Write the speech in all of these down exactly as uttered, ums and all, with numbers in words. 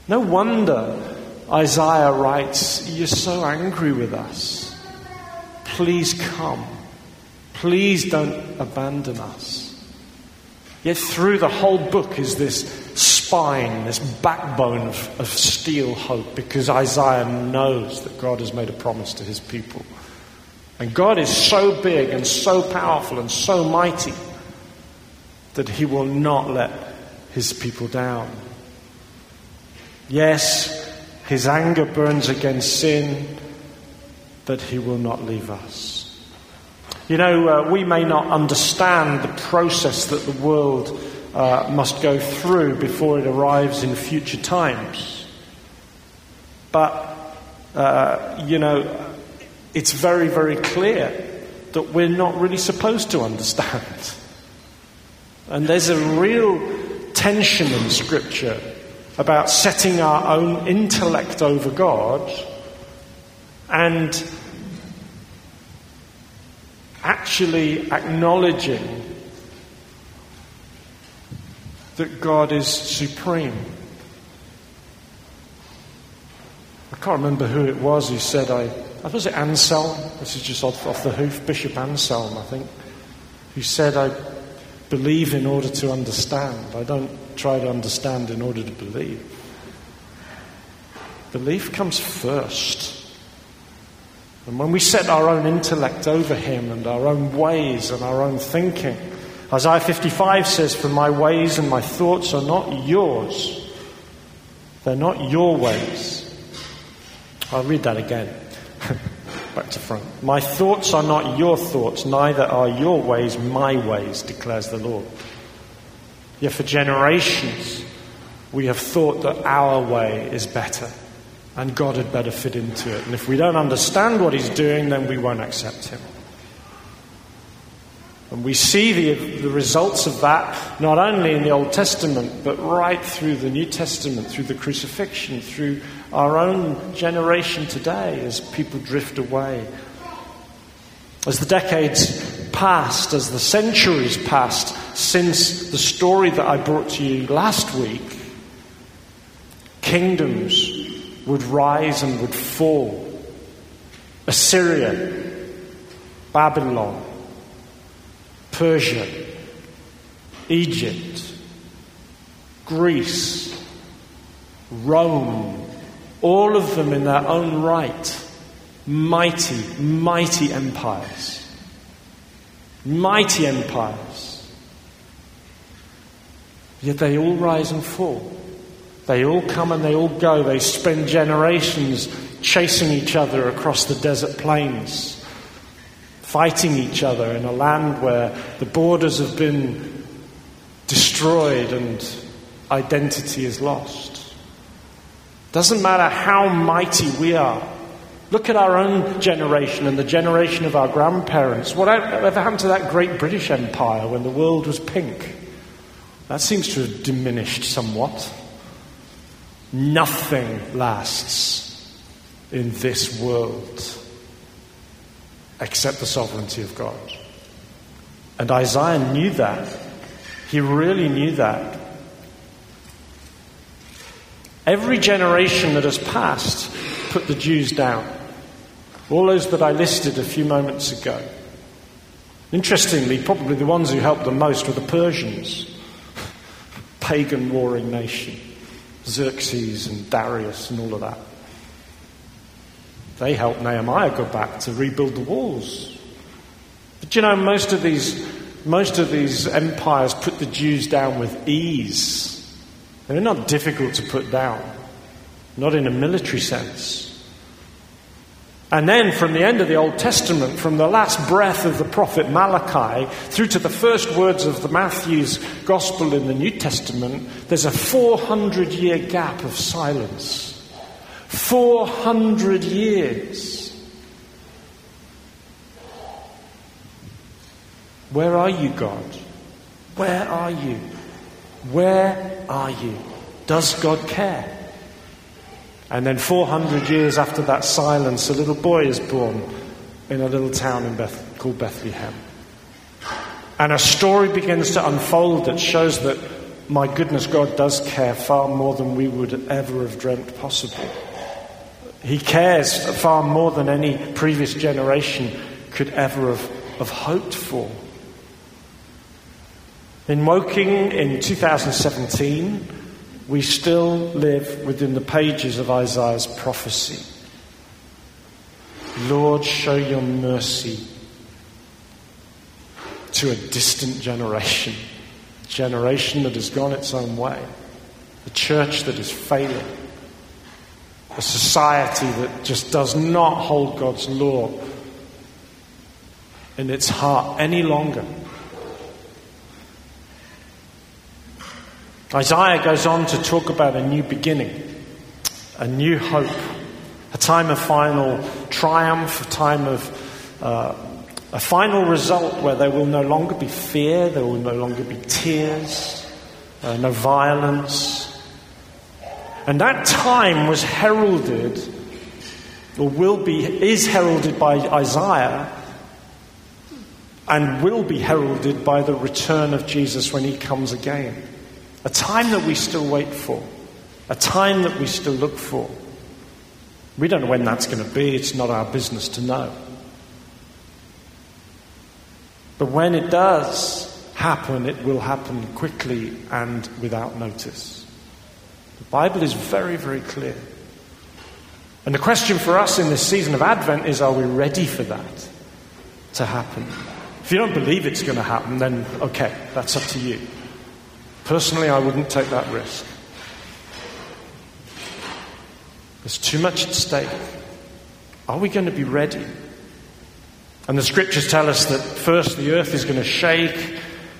No wonder Isaiah writes, "You're so angry with us. Please come. Please don't abandon us." Yet through the whole book is this spine, this backbone of, of steel hope, because Isaiah knows that God has made a promise to his people. And God is so big and so powerful and so mighty that he will not let his people down. Yes, his anger burns against sin, but he will not leave us. You know, uh, we may not understand the process that the world uh, must go through before it arrives in future times. But, uh, you know, it's very, very clear that we're not really supposed to understand. And there's a real tension in Scripture about setting our own intellect over God and actually acknowledging that God is supreme. I can't remember who it was who said, I, I was it Anselm? This is just off, off the hoof, Bishop Anselm, I think, who said, I believe in order to understand. I don't try to understand in order to believe. Belief comes first. And when we set our own intellect over him and our own ways and our own thinking, Isaiah fifty-five says, "For my ways and my thoughts are not yours. They're not your ways." I'll read that again. Back to front. "My thoughts are not your thoughts, neither are your ways my ways, declares the Lord. Yet for generations we have thought that our way is better and God had better fit into it. And if we don't understand what he's doing, then we won't accept him." And we see the, the results of that not only in the Old Testament, but right through the New Testament, through the crucifixion, through our own generation today as people drift away. As the decades passed, as the centuries passed since the story that I brought to you last week, kingdoms would rise and would fall. Assyria, Babylon, Persia, Egypt, Greece, Rome, all of them in their own right, mighty, mighty empires. Mighty empires. Yet they all rise and fall. They all come and they all go. They spend generations chasing each other across the desert plains, fighting each other in a land where the borders have been destroyed and identity is lost. Doesn't matter how mighty we are. Look at our own generation and the generation of our grandparents. Whatever happened to that great British Empire when the world was pink? That seems to have diminished somewhat. Nothing lasts in this world except the sovereignty of God. And Isaiah knew that. He really knew that. Every generation that has passed put the Jews down. All those that I listed a few moments ago. Interestingly, probably the ones who helped the most were the Persians. Pagan warring nation. Xerxes and Darius and all of that. They helped Nehemiah go back to rebuild the walls. But you know, most of these most of these empires put the Jews down with ease. They're not difficult to put down. Not in a military sense. And then from the end of the Old Testament, from the last breath of the prophet Malachi through to the first words of the Matthew's Gospel in the New Testament, there's a four hundred year gap of silence. four hundred years. Where are you, God? Where are you? Where are you? Does God care? And then four hundred years after that silence, a little boy is born in a little town in Beth- called Bethlehem. And a story begins to unfold that shows that my goodness, God does care far more than we would ever have dreamt possible. He cares far more than any previous generation could ever have, have hoped for. In Woking in two thousand seventeen, we still live within the pages of Isaiah's prophecy. Lord, show your mercy to a distant generation, a generation that has gone its own way, a church that is failing, a society that just does not hold God's law in its heart any longer. Isaiah goes on to talk about a new beginning, a new hope, a time of final triumph, a time of uh, a final result where there will no longer be fear, there will no longer be tears, uh, no violence. And that time was heralded, or will be, is heralded by Isaiah, and will be heralded by the return of Jesus when he comes again. A time that we still wait for. A time that we still look for. We don't know when that's going to be. It's not our business to know. But when it does happen, it will happen quickly and without notice. The Bible is very, very clear. And the question for us in this season of Advent is, are we ready for that to happen? If you don't believe it's going to happen, then okay, that's up to you. Personally, I wouldn't take that risk. There's too much at stake. Are we going to be ready? And the scriptures tell us that first the earth is going to shake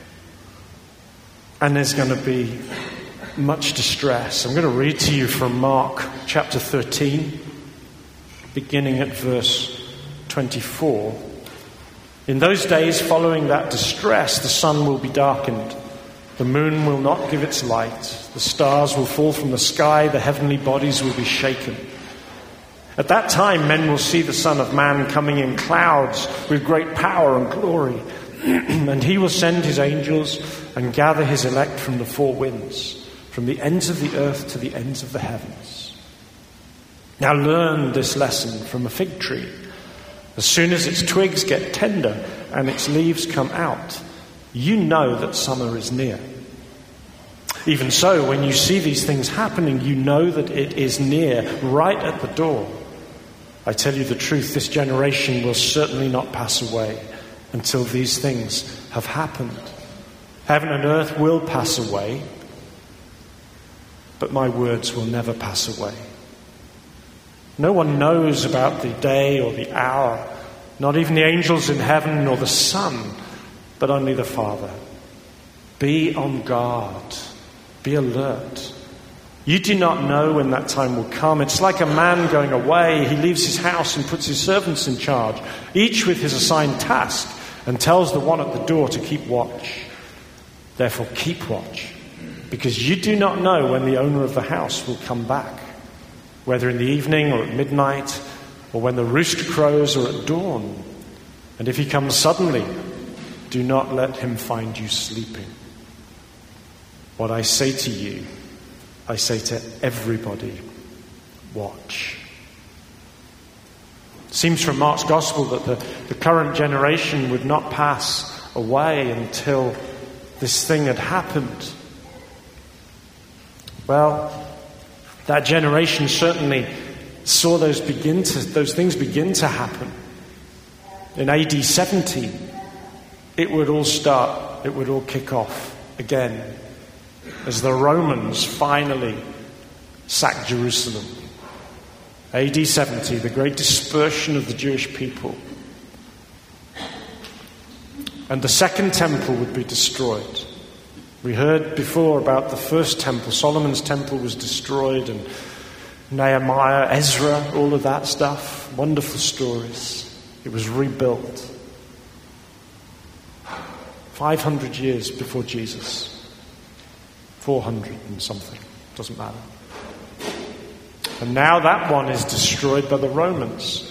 and there's going to be much distress. I'm going to read to you from Mark chapter thirteen, beginning at verse twenty-four. In those days following that distress, the sun will be darkened. The moon will not give its light. The stars will fall from the sky. The heavenly bodies will be shaken. At that time, men will see the Son of Man coming in clouds with great power and glory. And he will send his angels and gather his elect from the four winds, from the ends of the earth to the ends of the heavens. Now learn this lesson from a fig tree. As soon as its twigs get tender and its leaves come out, you know that summer is near. Even so, when you see these things happening, you know that it is near, right at the door. I tell you the truth, this generation will certainly not pass away until these things have happened. Heaven and earth will pass away, but my words will never pass away. No one knows about the day or the hour, not even the angels in heaven nor the Son, but only the Father. Be on guard. Be alert. You do not know when that time will come. It's like a man going away. He leaves his house and puts his servants in charge, each with his assigned task, and tells the one at the door to keep watch. Therefore, keep watch, because you do not know when the owner of the house will come back, whether in the evening or at midnight, or when the rooster crows or at dawn. And if he comes suddenly, do not let him find you sleeping. What I say to you, I say to everybody, watch. It seems from Mark's Gospel that the, the current generation would not pass away until this thing had happened. Well, that generation certainly saw those begin to those things begin to happen. In A D seventy, it would all start, it would all kick off again as the Romans finally sacked Jerusalem. A D seventy, the great dispersion of the Jewish people. And the second temple would be destroyed. We heard before about the first temple. Solomon's temple was destroyed, and Nehemiah, Ezra, all of that stuff. Wonderful stories. It was rebuilt. five hundred years before Jesus. four hundred and something. Doesn't matter. And now that one is destroyed by the Romans.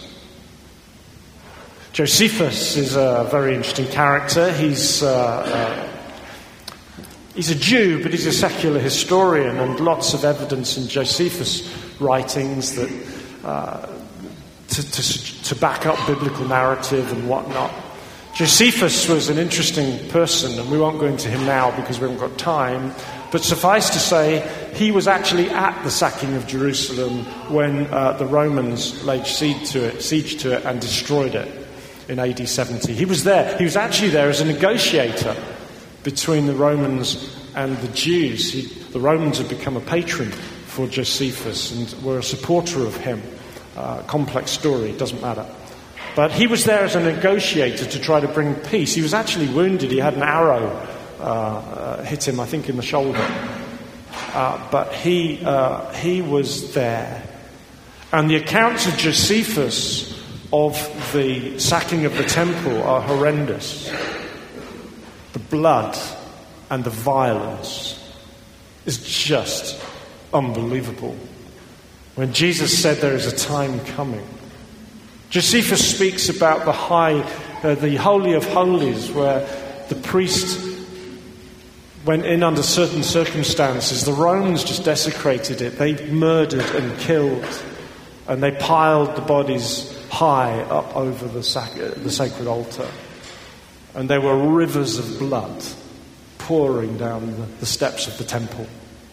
Josephus is a very interesting character. He's uh, uh, He's a Jew, but he's a secular historian, and lots of evidence in Josephus' writings that uh, to, to, to back up biblical narrative and whatnot. Josephus was an interesting person, and we won't go into him now because we haven't got time, but suffice to say, he was actually at the sacking of Jerusalem when uh, the Romans laid siege to it, siege to it and destroyed it in A D seventy. He was there. He was actually there as a negotiator between the Romans and the Jews. He, the Romans had become a patron for Josephus and were a supporter of him. Uh, complex story, doesn't matter. But he was there as a negotiator to try to bring peace. He was actually wounded. He had an arrow uh, uh, hit him, I think, in the shoulder. Uh, but he uh, he was there. And the accounts of Josephus of the sacking of the temple are horrendous. The blood and the violence is just unbelievable. When Jesus said there is a time coming, Josephus speaks about the high, uh, the Holy of Holies, where the priest went in under certain circumstances. The Romans just desecrated it. They murdered and killed, and they piled the bodies high up over the, sac- the sacred altar. And there were rivers of blood pouring down the, the steps of the temple.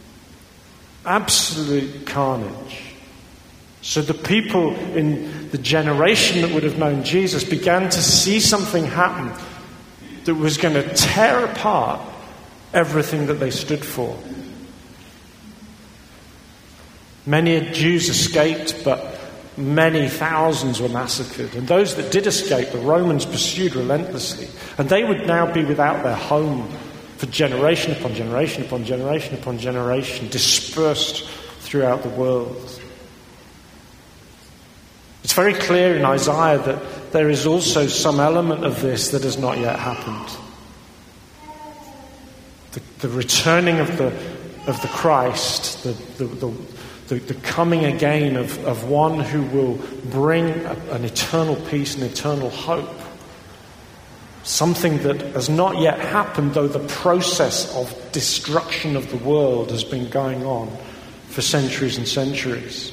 Absolute carnage. So the people in the generation that would have known Jesus began to see something happen that was going to tear apart everything that they stood for. Many Jews escaped, but many thousands were massacred. And those that did escape, the Romans pursued relentlessly. And they would now be without their home for generation upon generation upon generation upon generation, dispersed throughout the world. It's very clear in Isaiah that there is also some element of this that has not yet happened. The, the returning of the of the Christ, the the, the, the, the coming again of, of one who will bring a, an eternal peace and eternal hope. Something that has not yet happened, though the process of destruction of the world has been going on for centuries and centuries.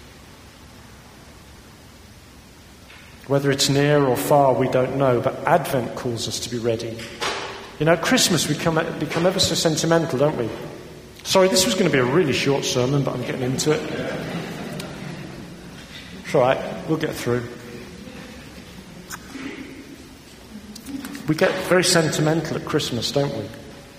Whether it's near or far, we don't know, but Advent calls us to be ready. You know, Christmas, we become, become ever so sentimental, don't we? Sorry, this was going to be a really short sermon, but I'm getting into it. It's all right, we'll get through. We get very sentimental at Christmas, don't we?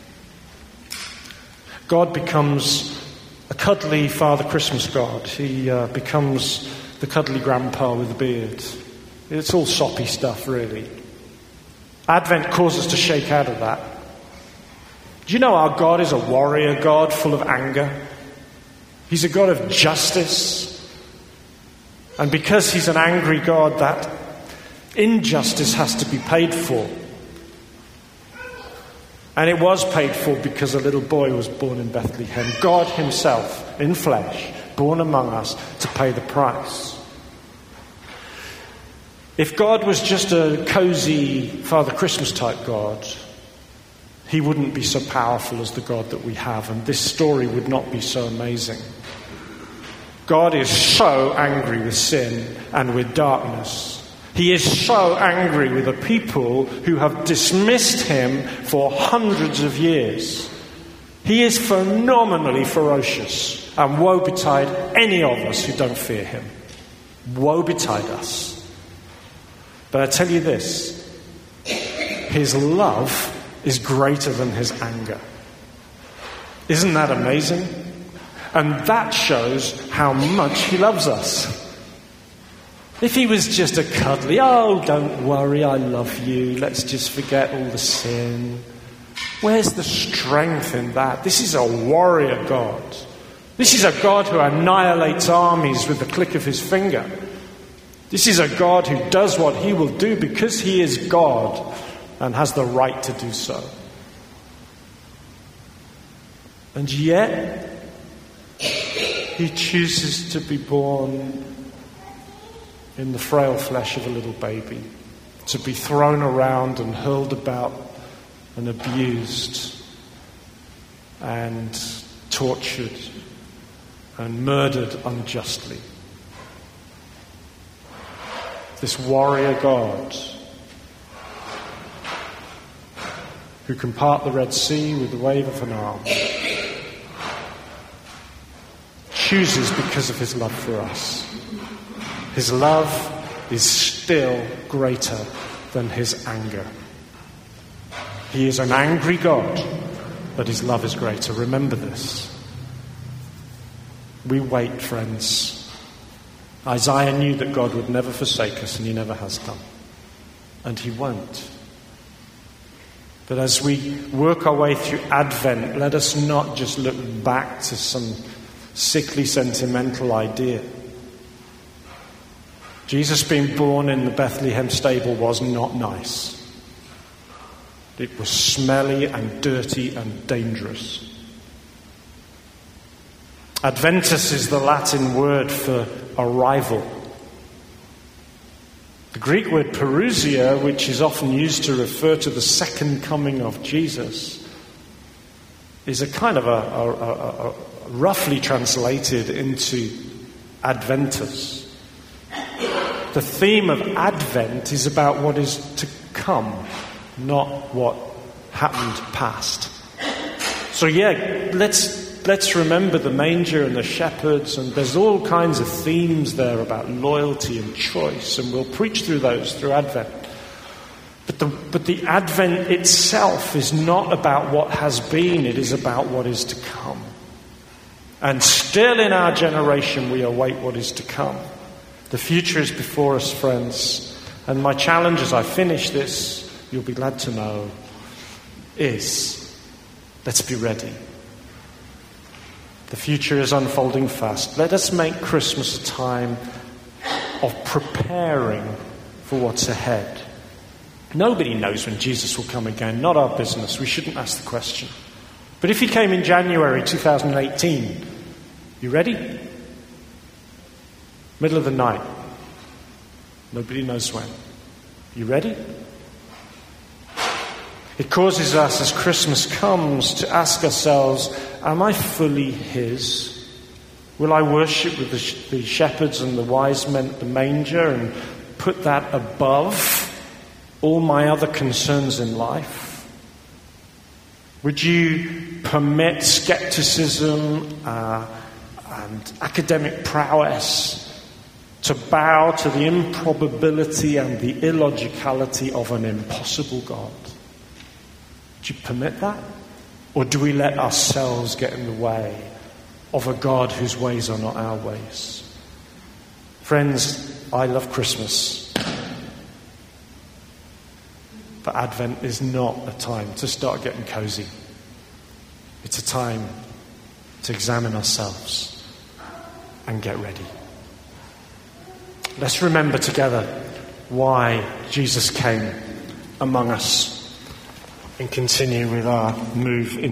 God becomes a cuddly Father Christmas God. He uh, becomes the cuddly grandpa with a beard. It's all soppy stuff, really. Advent causes us to shake out of that. Do you know our God is a warrior God full of anger? He's a God of justice. And because he's an angry God, that injustice has to be paid for. And it was paid for because a little boy was born in Bethlehem. God himself, in flesh, born among us to pay the price. If God was just a cozy Father Christmas type God, he wouldn't be so powerful as the God that we have, and this story would not be so amazing. God is so angry with sin and with darkness. He is so angry with a people who have dismissed him for hundreds of years. He is phenomenally ferocious, and woe betide any of us who don't fear him. Woe betide us. But I tell you this, his love is greater than his anger. Isn't that amazing? And that shows how much he loves us. If he was just a cuddly, oh, don't worry, I love you, let's just forget all the sin. Where's the strength in that? This is a warrior God. This is a God who annihilates armies with the click of his finger. This is a God who does what he will do because he is God and has the right to do so. And yet, he chooses to be born in the frail flesh of a little baby, to be thrown around and hurled about and abused. and tortured and murdered unjustly. This warrior God who can part the Red Sea with the wave of an arm chooses because of his love for us. His love is still greater than his anger. He is an angry God, but his love is greater. Remember this. We wait, friends. Isaiah knew that God would never forsake us, and he never has done. And he won't. But as we work our way through Advent, let us not just look back to some sickly, sentimental idea. Jesus being born in the Bethlehem stable was not nice. It was smelly and dirty and dangerous. Adventus is the Latin word for arrival. The Greek word parousia, which is often used to refer to the second coming of Jesus, is a kind of a, a, a, a roughly translated into Adventus. The theme of Advent is about what is to come, not what happened past. So yeah, let's let's remember the manger and the shepherds, and there's all kinds of themes there about loyalty and choice, and we'll preach through those through Advent. But the but the Advent itself is not about what has been, it is about what is to come. And still in our generation we await what is to come. The future is before us, friends. And my challenge as I finish this, you'll be glad to know, is let's be ready. The future is unfolding fast. Let us make Christmas a time of preparing for what's ahead. Nobody knows when Jesus will come again. Not our business. We shouldn't ask the question. But if he came in January two thousand eighteen, you ready? Middle of the night. Nobody knows when. You ready? It causes us, as Christmas comes, to ask ourselves, am I fully his? Will I worship with the, sh- the shepherds and the wise men at the manger and put that above all my other concerns in life? Would you permit skepticism uh, and academic prowess to bow to the improbability and the illogicality of an impossible God? Do you permit that? Or do we let ourselves get in the way of a God whose ways are not our ways? Friends, I love Christmas. But Advent is not a time to start getting cozy. It's a time to examine ourselves and get ready. Let's remember together why Jesus came among us and continue with our move in